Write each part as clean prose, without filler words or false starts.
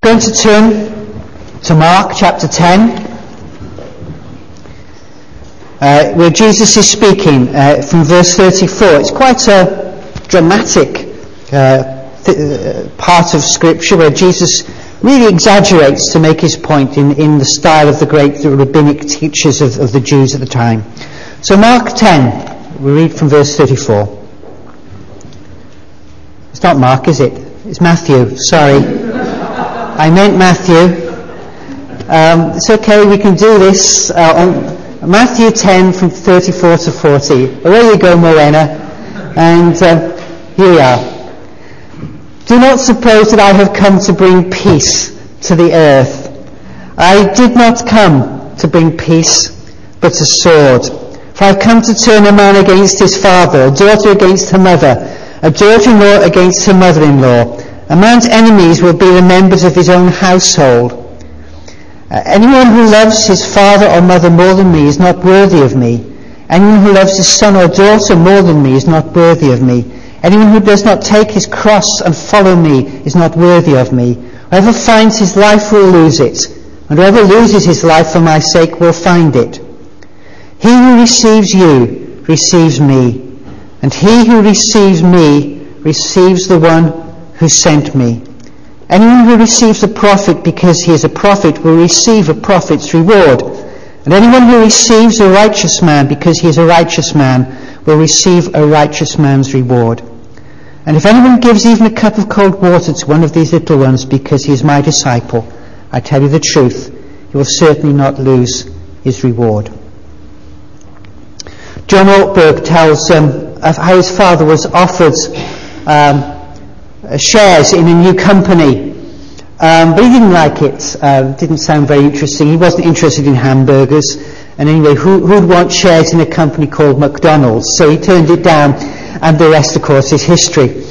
Going to turn to Mark chapter 10, where Jesus is speaking from verse 34. It's quite a dramatic part of Scripture where Jesus really exaggerates to make his point in the style of the great rabbinic teachers of the Jews at the time. So Mark 10, we read from verse 34. It's not Mark, is it? It's Matthew, sorry. I meant Matthew. It's okay, we can do this. On Matthew 10 from 34 to 40. Away you go, Moena. And here we are. Do not suppose that I have come to bring peace to the earth. I did not come to bring peace, but a sword. For I have come to turn a man against his father, a daughter against her mother, a daughter-in-law against her mother-in-law. A man's enemies will be the members of his own household. Anyone who loves his father or mother more than me is not worthy of me. Anyone who loves his son or daughter more than me is not worthy of me. Anyone who does not take his cross and follow me is not worthy of me. Whoever finds his life will lose it, and whoever loses his life for my sake will find it. He who receives you receives me, and he who receives me receives the one who sent me. Anyone who receives a prophet because he is a prophet will receive a prophet's reward. And anyone who receives a righteous man because he is a righteous man will receive a righteous man's reward. And if anyone gives even a cup of cold water to one of these little ones because he is my disciple, I tell you the truth, he will certainly not lose his reward. John Ortberg tells of how his father was offered shares in a new company, but he didn't like it. It didn't sound very interesting. He wasn't interested in hamburgers, and anyway, who'd want shares in a company called McDonald's? So he turned it down, and the rest, of course, is history.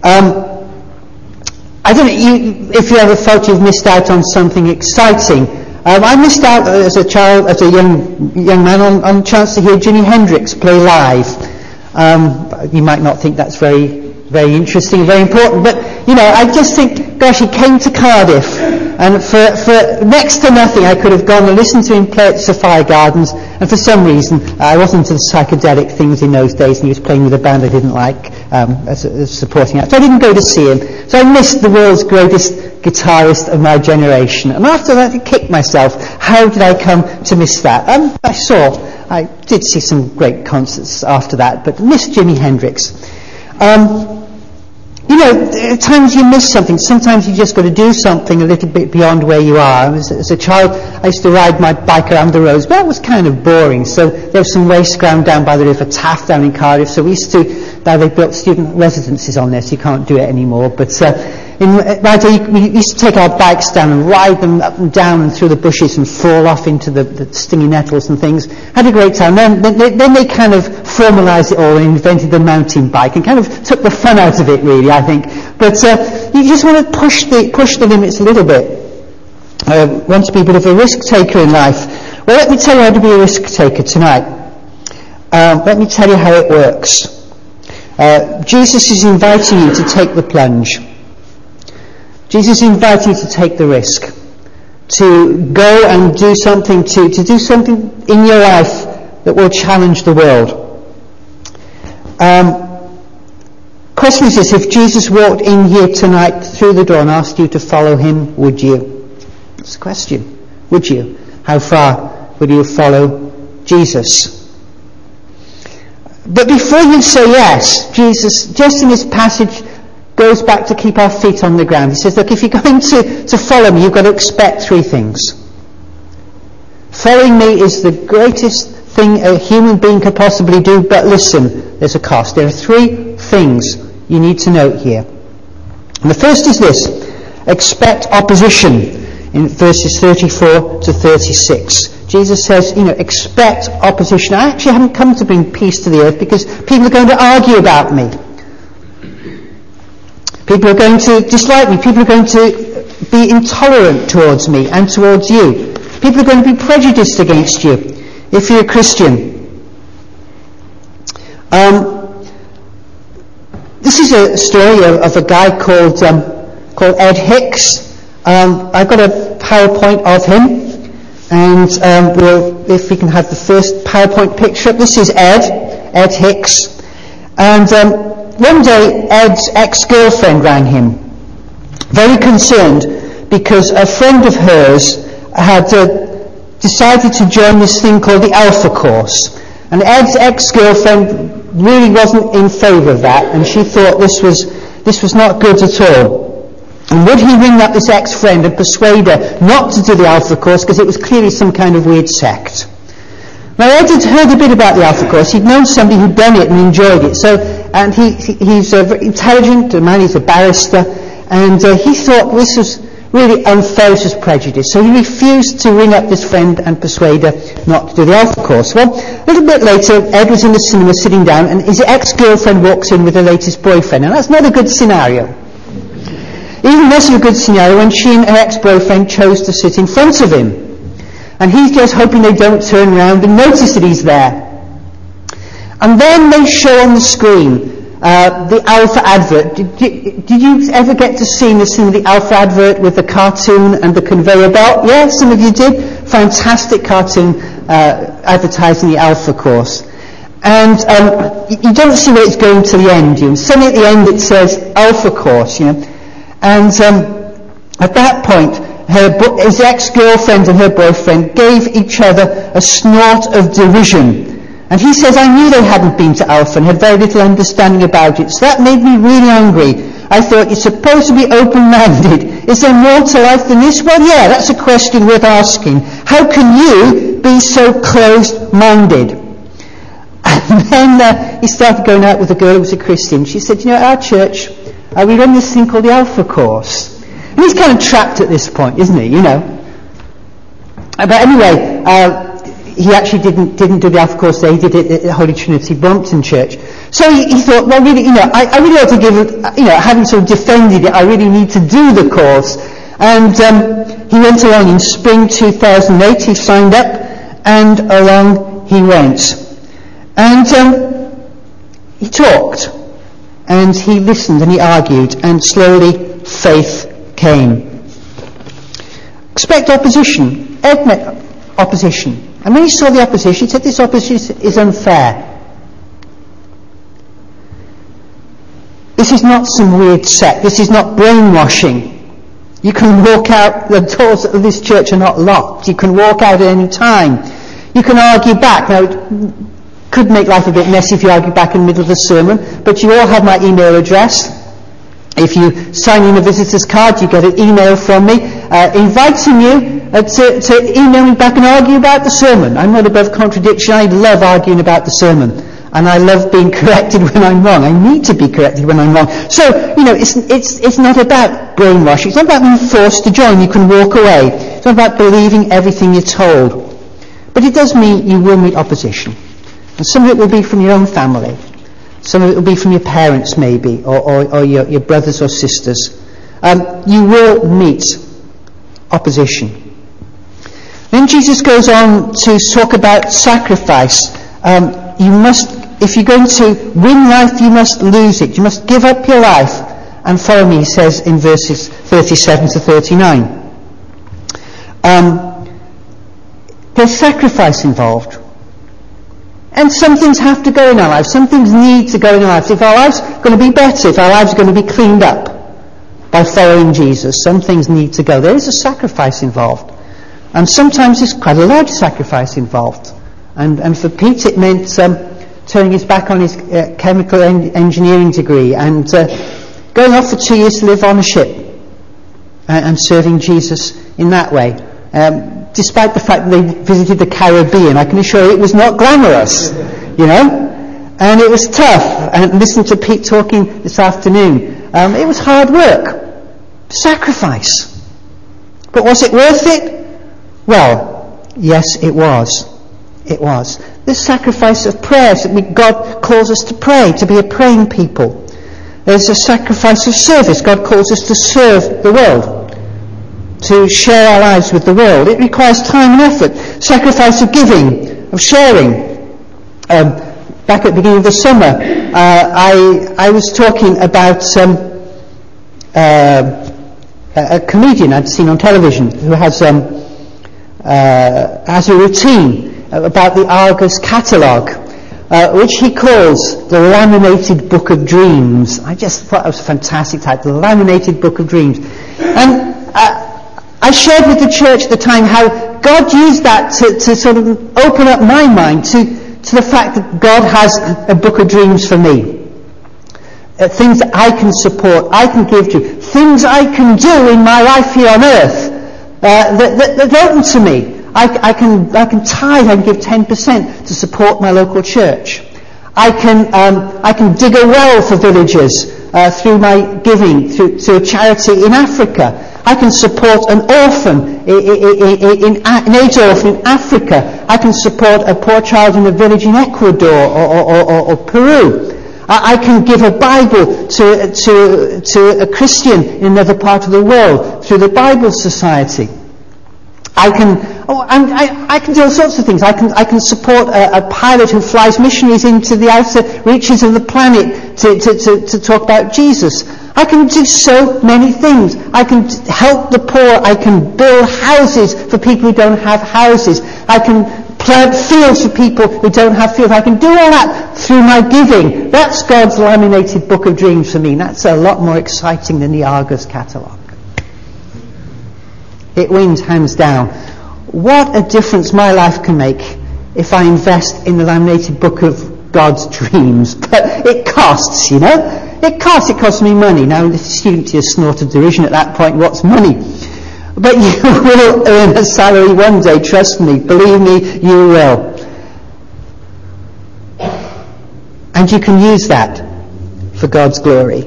I don't know if you ever felt you've missed out on something exciting. I missed out as a child, as a young man, on a chance to hear Jimi Hendrix play live. You might not think that's very interesting, very important, but I just think, gosh, he came to Cardiff, and for next to nothing I could have gone and listened to him play at Sophia Gardens, and for some reason I wasn't into the psychedelic things in those days, and he was playing with a band I didn't like as a supporting act, so I didn't go to see him. So I missed the world's greatest guitarist of my generation, and after that I kicked myself. How did I come to miss that? I did see some great concerts after that, but missed Jimi Hendrix. At times you miss something. Sometimes you just got to do something a little bit beyond where you are. As a child, I used to ride my bike around the roads, but that was kind of boring. So there was some race ground down by the River Taff down in Cardiff. So we used to, now they've built student residences on there, so you can't do it anymore. But we used to take our bikes down and ride them up and down and through the bushes and fall off into the stingy nettles and things. Had a great time. Then they kind of formalised it all and invented the mountain bike and kind of took the fun out of it, really, I think. But you just want to push the limits a little bit. Want to be a bit of a risk taker in life. Well, let me tell you how to be a risk taker tonight. Let me tell you how it works. Jesus is inviting you to take the plunge. Jesus is inviting you to take the risk, to go and do something, to do something in your life that will challenge the world. Question is this: if Jesus walked in here tonight through the door and asked you to follow him, would you? That's the question. Would you? How far would you follow Jesus? But before you say yes, Jesus, just in this passage, goes back to keep our feet on the ground. He says, look, if you're going to follow me, you've got to expect three things. Following me is the greatest thing a human being could possibly do, but listen, there's a cost. There are three things you need to note here. And the first is this: expect opposition in verses 34 to 36. Jesus says, expect opposition. I actually haven't come to bring peace to the earth because people are going to argue about me. People are going to dislike me. People are going to be intolerant towards me and towards you. People are going to be prejudiced against you if you're a Christian. This is a story of a guy called Ed Hicks. I've got a PowerPoint of him, and if we can have the first PowerPoint picture up. This is Ed Hicks. And one day Ed's ex-girlfriend rang him, very concerned because a friend of hers had decided to join this thing called the Alpha Course. And Ed's ex-girlfriend really wasn't in favour of that, and she thought this was not good at all. And would he ring up this ex-friend and persuade her not to do the Alpha Course because it was clearly some kind of weird sect? Now Ed had heard a bit about the Alpha Course. He'd known somebody who'd done it and enjoyed it. And he's very intelligent, a man, he's a barrister, and he thought this was really unfair, this was prejudice. So he refused to ring up this friend and persuade her not to do the Alpha Course. Well, a little bit later, Ed was in the cinema sitting down, and his ex-girlfriend walks in with her latest boyfriend. And that's not a good scenario. Even less of a good scenario when she and her ex-boyfriend chose to sit in front of him. And he's just hoping they don't turn around and notice that he's there. And then they show on the screen the Alpha advert. Did you ever get to see the Alpha advert with the cartoon and the conveyor belt? Yeah, some of you did. Fantastic cartoon advertising the Alpha Course. And you don't see where it's going to the end. Suddenly at the end it says Alpha Course, And at that point, his ex-girlfriend and her boyfriend gave each other a snort of derision. And he says, I knew they hadn't been to Alpha and had very little understanding about it, so that made me really angry. I thought, you're supposed to be open-minded. Is there more to life than this? Well, yeah, that's a question worth asking. How can you be so closed-minded? And then he started going out with a girl who was a Christian. She said, at our church, we run this thing called the Alpha Course. And he's kind of trapped at this point, isn't he, But anyway, he actually didn't do the Alpha Course there. He did it at Holy Trinity Brompton Church. So he thought, well, really, I really ought to give it, having sort of defended it, I really need to do the course. And he went along in spring 2008. He signed up, and along he went. And he talked, and he listened, and he argued, and slowly faith came. Expect opposition. Ed met opposition. And when he saw the opposition, he said, this opposition is unfair. This is not some weird sect. This is not brainwashing. You can walk out, the doors of this church are not locked. You can walk out at any time. You can argue back. Now, it could make life a bit messy if you argue back in the middle of the sermon, but you all have my email address. If you sign in a visitor's card, you get an email from me inviting you to email me back and argue about the sermon. I'm not above contradiction. I love arguing about the sermon. And I love being corrected when I'm wrong. I need to be corrected when I'm wrong. So, it's not about brainwashing. It's not about being forced to join. You can walk away. It's not about believing everything you're told. But it does mean you will meet opposition. And some of it will be from your own family. Some of it will be from your parents, maybe, or your brothers or sisters. You will meet opposition. Then Jesus goes on to talk about sacrifice. If you're going to win life, you must lose it. You must give up your life and follow me, he says in verses 37 to 39. There's sacrifice involved. And some things have to go in our lives. Some things need to go in our lives. If our lives are going to be better, if our lives are going to be cleaned up by following Jesus, some things need to go. There is a sacrifice involved. And sometimes there's quite a large sacrifice involved. And for Pete it meant turning his back on his chemical engineering degree and going off for 2 years to live on a ship and serving Jesus in that way. Despite the fact that they visited the Caribbean, I can assure you it was not glamorous, and it was tough. And listen to Pete talking this afternoon. It was hard work, sacrifice. But was it worth it? Well, yes, it was. It was. The sacrifice of prayers that God calls us to pray, to be a praying people. There's a sacrifice of service. God calls us to serve the world, to share our lives with the world. It requires time and effort. Sacrifice of giving, of sharing. Back at the beginning of the summer, I was talking about a comedian I'd seen on television who has a routine about the Argos catalogue, which he calls the Laminated Book of Dreams. I just thought it was a fantastic title, the Laminated Book of Dreams. And I shared with the church at the time how God used that to sort of open up my mind to the fact that God has a book of dreams for me. Things that I can support, I can give to, things I can do in my life here on earth that are open to me. I can tithe, I can give 10% to support my local church. I can dig a well for villagers through my giving to a charity in Africa. I can support an orphan, an AIDS orphan in Africa. I can support a poor child in a village in Ecuador or Peru. I can give a Bible to a Christian in another part of the world through the Bible Society. I can do all sorts of things. I can support a pilot who flies missionaries into the outer reaches of the planet to talk about Jesus. I can do so many things. I can help the poor. I can build houses for people who don't have houses. I can plant fields for people who don't have fields. I can do all that through my giving. That's God's laminated book of dreams for me. That's a lot more exciting than the Argos catalogue. It wins hands down. What a difference my life can make if I invest in the laminated book of God's dreams. But it costs, you know. It costs me money. Now, the student here snorted derision at that point. What's money? But you will earn a salary one day, trust me. Believe me, you will. And you can use that for God's glory.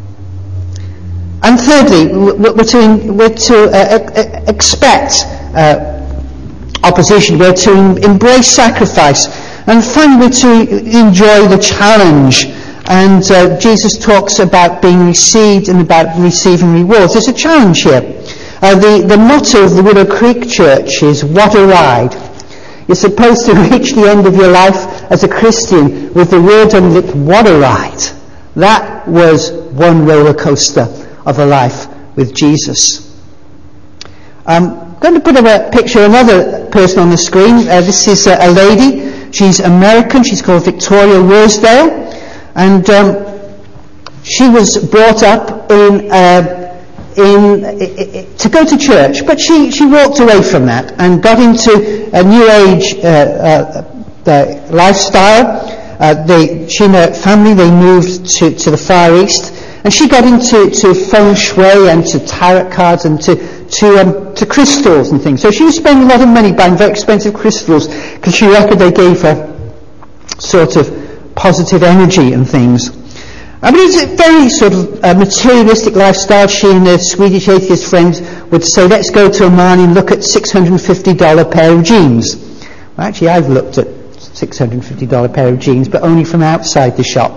And thirdly, we're to expect opposition. We're to embrace sacrifice. And finally, we're to enjoy the challenge. And Jesus talks about being received and about receiving rewards. There's a challenge here. The motto of the Willow Creek Church is, "What a ride." You're supposed to reach the end of your life as a Christian with the word on lips, "What a ride." That was one roller coaster of a life with Jesus. I'm going to put up a picture of another person on the screen. This is a lady. She's American. She's called Victoria Worsdale. And she was brought up to go to church, but she walked away from that and got into a New Age lifestyle. She and her family, they moved to the Far East, and she got into feng shui and to tarot cards and to crystals and things. So she was spending a lot of money buying very expensive crystals because she reckoned they gave her sort of positive energy and things. I mean, it's a very sort of materialistic lifestyle. She and her Swedish atheist friends would say, "Let's go to Omani and look at $650 pair of jeans." Well, actually, I've looked at $650 pair of jeans, but only from outside the shop.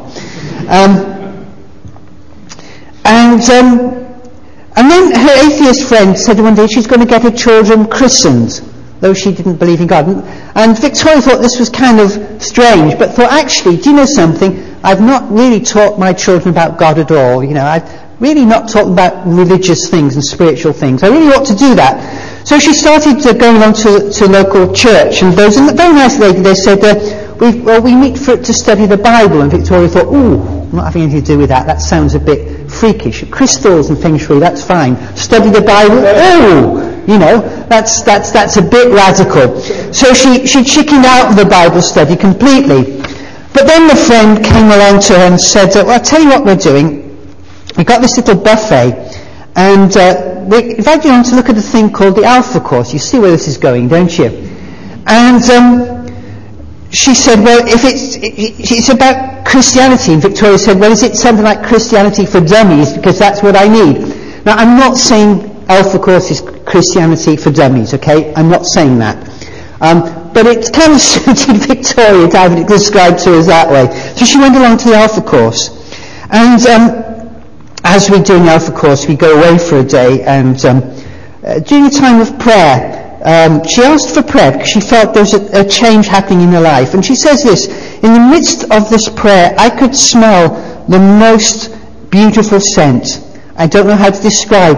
And then her atheist friend said one day she's going to get her children christened, though she didn't believe in God. And Victoria thought this was kind of strange, but thought, actually, do you know something? I've not really taught my children about God at all. You know, I've really not taught them about religious things and spiritual things. I really ought to do that. So she started going along to local church, and there was a very nice lady. They said, we meet to study the Bible. And Victoria thought, I'm not having anything to do with that. That sounds a bit freakish. Crystals and feng shui, that's fine. Study the Bible, you know, that's a bit radical. So she chickened out of the Bible study completely. But then the friend came along to her and said, well, I'll tell you what we're doing. We've got this little buffet, and we invite you on to look at a thing called the Alpha Course. You see where this is going, don't you? And she said, well, if it's about Christianity. And Victoria said, well, is it something like Christianity for Dummies? Because that's what I need. Now, I'm not saying Alpha Course is Christianity for Dummies, okay? I'm not saying that. But it kind of suited Victoria to have it described to us that way. So she went along to the Alpha Course. And as we're doing the Alpha Course, we go away for a day, and during a time of prayer, she asked for prayer because she felt there was a change happening in her life. And she says this, in the midst of this prayer, I could smell the most beautiful scent. I don't know how to describe it.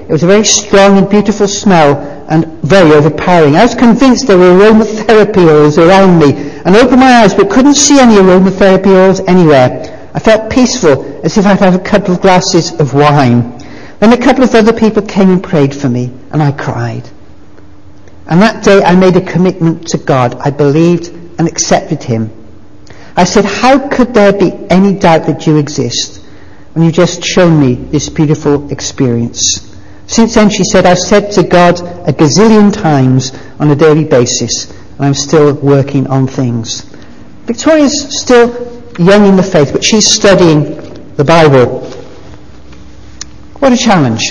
It was a very strong and beautiful smell and very overpowering. I was convinced there were aromatherapy oils around me, and opened my eyes but couldn't see any aromatherapy oils anywhere. I felt peaceful, as if I'd had a couple of glasses of wine. Then a couple of other people came and prayed for me, and I cried. And that day I made a commitment to God. I believed and accepted him. I said, how could there be any doubt that you exist when you just shown me this beautiful experience? Since then, she said, I've said to God a gazillion times on a daily basis, and I'm still working on things. Victoria's still young in the faith, but she's studying the Bible. What a challenge.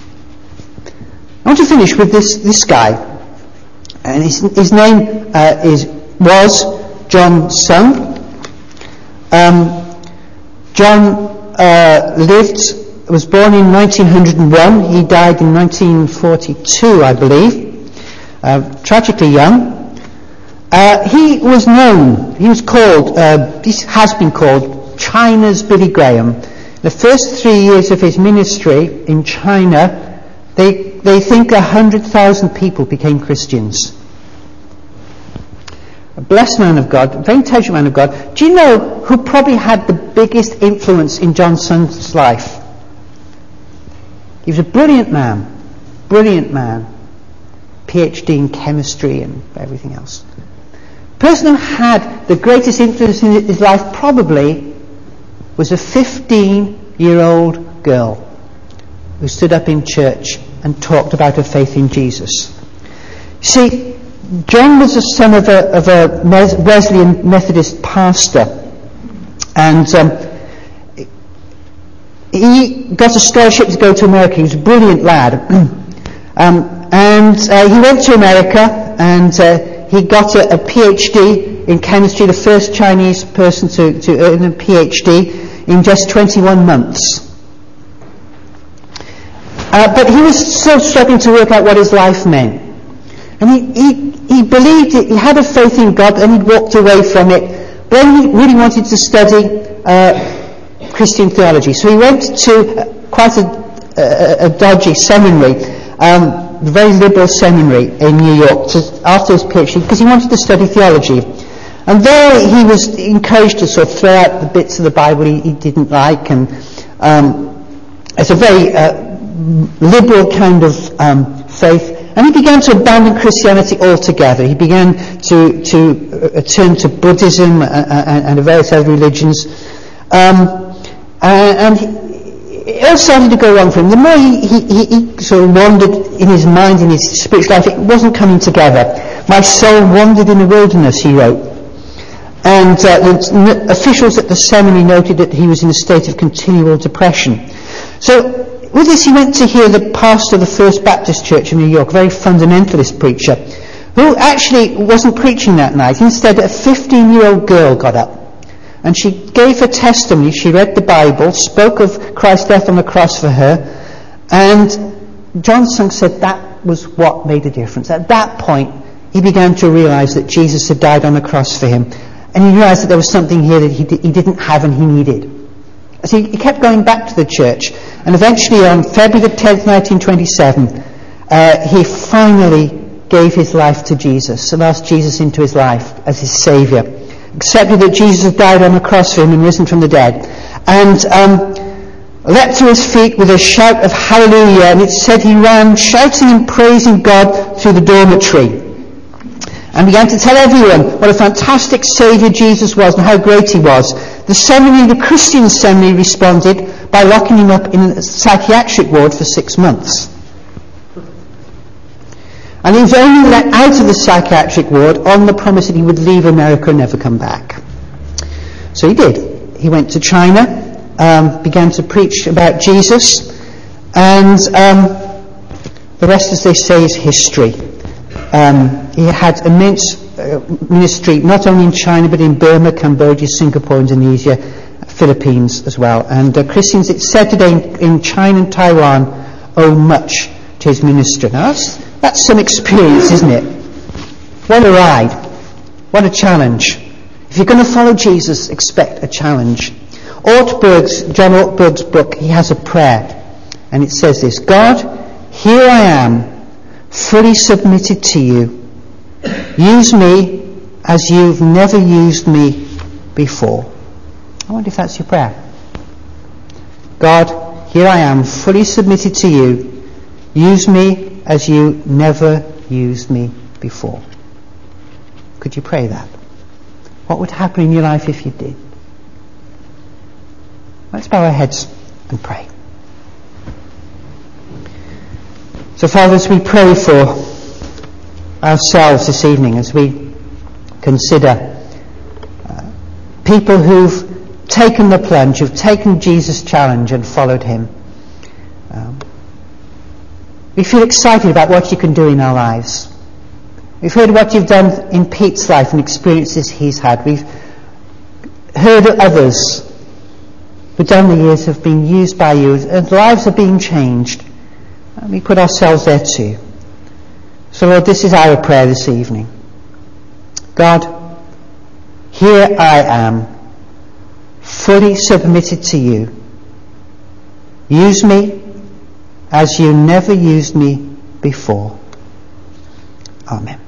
I want to finish with this guy. And his name was John Sung. John was born in 1901. He died in 1942, I believe. Tragically young. He was known. He has been called China's Billy Graham. The first 3 years of his ministry in China, they think 100,000 people became Christians. A blessed man of God, a very intelligent man of God. Do you know who probably had the biggest influence in John Sung's life? He was a brilliant man. PhD in chemistry and everything else. The person who had the greatest influence in his life probably was a 15-year-old girl who stood up in church and talked about her faith in Jesus. See, John was the son of a Wesleyan Methodist pastor, and he got a scholarship to go to America. He was a brilliant lad, and he went to America, and he got a PhD in chemistry, the first Chinese person to earn a PhD in just 21 months. But he was still struggling to work out what his life meant. And he believed it, he had a faith in God, and he walked away from it. But then he really wanted to study Christian theology. So he went to quite a dodgy seminary, a very liberal seminary in New York, after his PhD, because he wanted to study theology. And there he was encouraged to sort of throw out the bits of the Bible he didn't like, and it's a very liberal kind of faith. And he began to abandon Christianity altogether. He began to turn to Buddhism and various other religions. And it all started to go wrong for him. The more he sort of wandered in his mind, in his spiritual life, it wasn't coming together. My soul wandered in the wilderness, he wrote. And the officials at the seminary noted that he was in a state of continual depression. So with this, he went to hear the pastor of the First Baptist Church in New York, a very fundamentalist preacher, who actually wasn't preaching that night. Instead, a 15-year-old girl got up, and she gave her testimony. She read the Bible, spoke of Christ's death on the cross for her, and John Sung said that was what made a difference. At that point, he began to realize that Jesus had died on the cross for him, and he realized that there was something here that he didn't have and he needed. So he kept going back to the church, and eventually on February the 10th, 1927, he finally gave his life to Jesus and asked Jesus into his life as his Saviour. Accepted that Jesus had died on the cross for him and risen from the dead. And leapt to his feet with a shout of hallelujah, and it said he ran shouting and praising God through the dormitory, and began to tell everyone what a fantastic Saviour Jesus was and how great he was. The Christian seminary responded by locking him up in a psychiatric ward for 6 months. And he was only let out of the psychiatric ward on the promise that he would leave America and never come back. So he did. He went to China, began to preach about Jesus, and the rest, as they say, is history. He had immense ministry, not only in China, but in Burma, Cambodia, Singapore, Indonesia, Philippines as well. And Christians, it's said today, in China and Taiwan, owe much to his ministry. Now, that's some experience, isn't it? What a ride. What a challenge. If you're going to follow Jesus, expect a challenge. John Ortberg's book, he has a prayer. And it says this: God, here I am, fully submitted to you. Use me as you've never used me before. I wonder if that's your prayer. God, here I am, fully submitted to you. Use me as you never used me before. Could you pray that? What would happen in your life if you did? Let's bow our heads and pray. So, Father, as we pray for ourselves this evening, as we consider people who've taken the plunge, who've taken Jesus' challenge and followed him, we feel excited about what you can do in our lives. We've heard what you've done in Pete's life and experiences he's had. We've heard that others who down the years have been used by you and lives are being changed. And we put ourselves there too. So Lord, this is our prayer this evening. God, here I am, fully submitted to you. Use me as you never used me before. Amen.